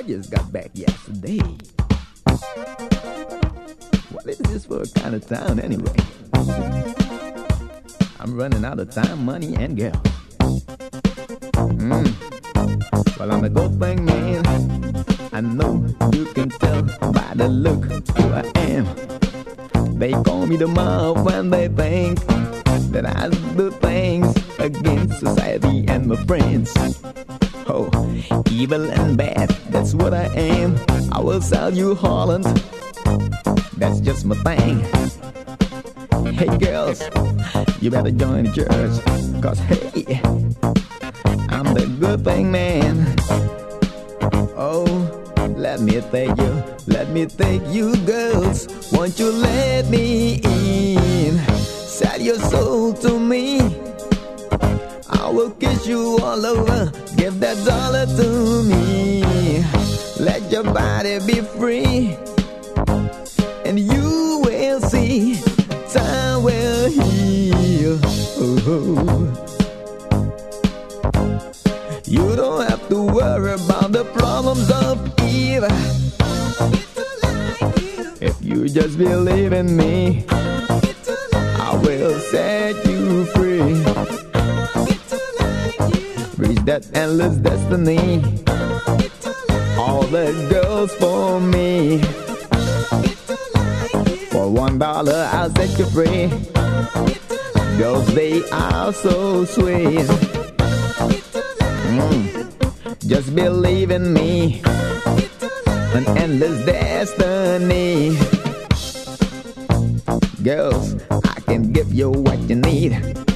just got back yesterday. What is this for a kind of town anyway? I'm running out of time, money, and girls. Well, I'm a good thing, man. I know you can tell by the look who I am. They call me the mob when they think that I do things against society and my friends. Oh, evil and bad, that's what I am. I will sell you Holland, that's just my thing. Hey girls, you better join the church, cause hey, I'm the good thing, man. Oh, let me take you girls. Won't you let me in? Sell your soul to me. I will kiss you all over. Give that dollar to me. Let your body be free, and you will see time will heal. Oh. You don't have to worry about the problems of Eve. If you just believe in me, I will set you free. Reach that endless destiny. All the girls for me. For $1 I'll set you free. Girls, they are so sweet. Just believe in me. An endless destiny. Girls, I can give you what you need.